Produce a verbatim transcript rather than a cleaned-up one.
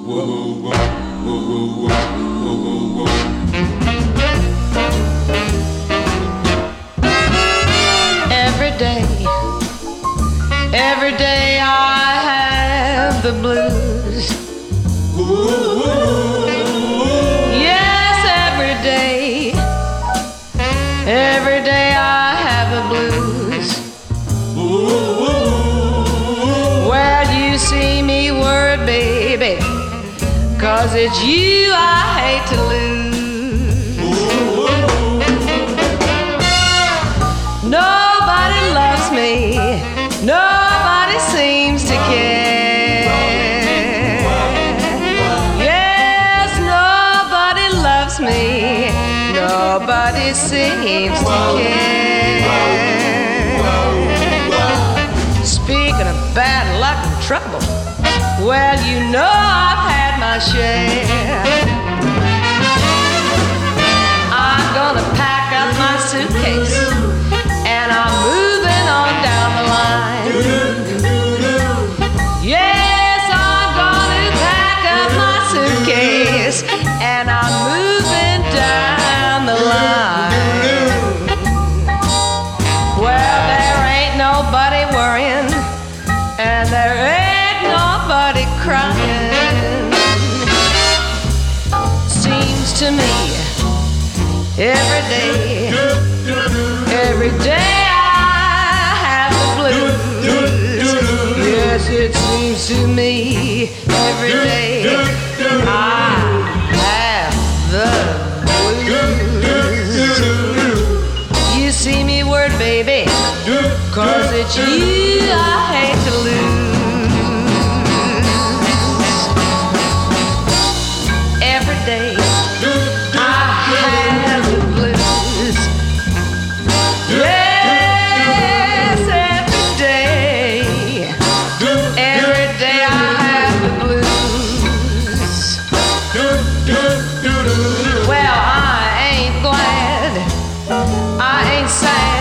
Every day, every day I have the blues. Yes, every day, every day I have the blues. Well, you see me worried, baby, 'cause it's you I hate to lose. Nobody loves me, nobody seems to care. Yes, nobody loves me, nobody seems to care. Speaking of bad luck and trouble, well, you know I've had my share. I'm gonna pack up my suitcase and I'm moving on down the line. Yes, I'm gonna pack up my suitcase and I'm moving down the line. Well, there ain't nobody worrying and there ain't nobody crying. Seems to me every day, every day I have the blues. Yes, it seems to me every day I have the blues. You see me word, baby, 'cause it's you I hate to lose. Every day I have the blues. Yes, every day, every day I have the blues. Well, I ain't glad, I ain't sad,